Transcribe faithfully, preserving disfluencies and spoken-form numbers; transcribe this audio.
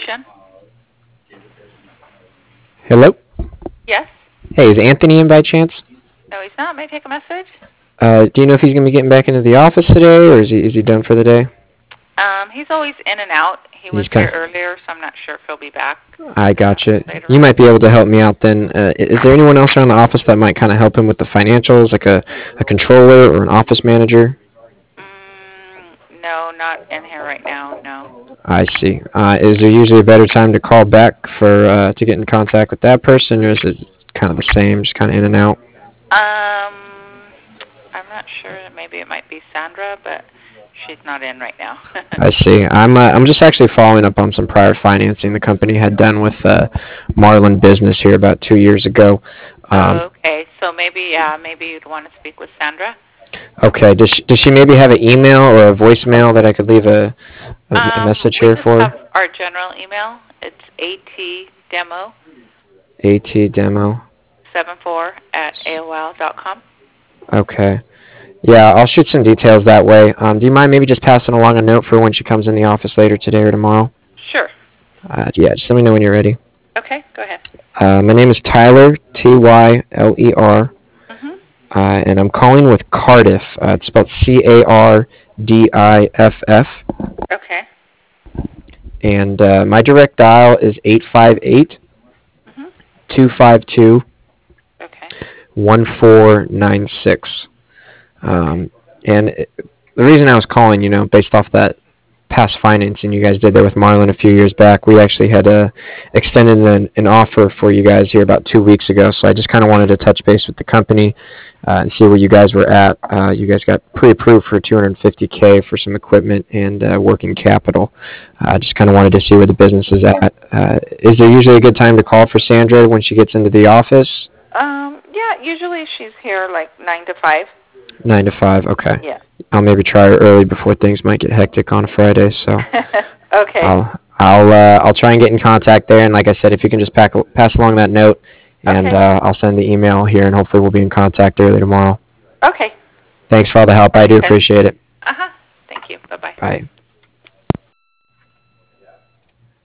extension. Hello? Yes? Hey, is Anthony in by chance? No, he's not. May I take a message? Uh, do you know if he's going to be getting back into the office today, or is he, is he done for the day? Um, he's always in and out. He was He's kind here earlier, so I'm not sure if he'll be back. I gotcha. Later You on. might be able to help me out then. Uh, i- is there anyone else around the office that might kind of help him with the financials, like a, a controller or an office manager? Mm, no, not in here right now, no. I see. Uh, is there usually a better time to call back for uh, to get in contact with that person, or is it kind of the same, just kind of in and out? Um, I'm not sure. Maybe it might be Sandra, but she's not in right now. I see. I'm uh, I'm just actually following up on some prior financing the company had done with uh, Marlin Business here about two years ago. Um, Oh, okay, so maybe, yeah, maybe you'd want to speak with Sandra. okay. Does she, does she maybe have an email or a voicemail that I could leave a, a, a Um, message we here just for? have our general email. It's atdemo Atdemo. seven four at A O L dot com. Okay. Yeah, I'll shoot some details that way. Um, do you mind maybe just passing along a note for when she comes in the office later today or tomorrow? Sure. Uh, yeah, just let me know when you're ready. Okay, go ahead. Uh, my name is Tyler, T Y L E R, Mm-hmm. uh, and I'm calling with Cardiff. Uh, it's spelled C A R D I F F. Okay. And uh, my direct dial is eight five eight, Mm-hmm. two five two, Okay. one four nine six. Um, and it, the reason I was calling, you know, based off that past financing you guys did there with Marlin a few years back, we actually had uh, extended an, an offer for you guys here about two weeks ago. So I just kind of wanted to touch base with the company uh, and see where you guys were at. Uh, you guys got pre-approved for two hundred fifty K for some equipment and uh, working capital. I uh, just kind of wanted to see where the business is at. Uh, is there usually a good time to call for Sandra when she gets into the office? Um, yeah, usually she's here like nine to five. Nine to five. Okay. Yeah. I'll maybe try her early before things might get hectic on a Friday. So Okay. I'll I'll uh, I'll try and get in contact there. And like I said, if you can just pack, pass along that note, and Okay. uh, I'll send the email here, and hopefully we'll be in contact early tomorrow. Okay. Thanks for all the help. I do Okay. appreciate it. Uh-huh. Thank you. Bye-bye. Bye.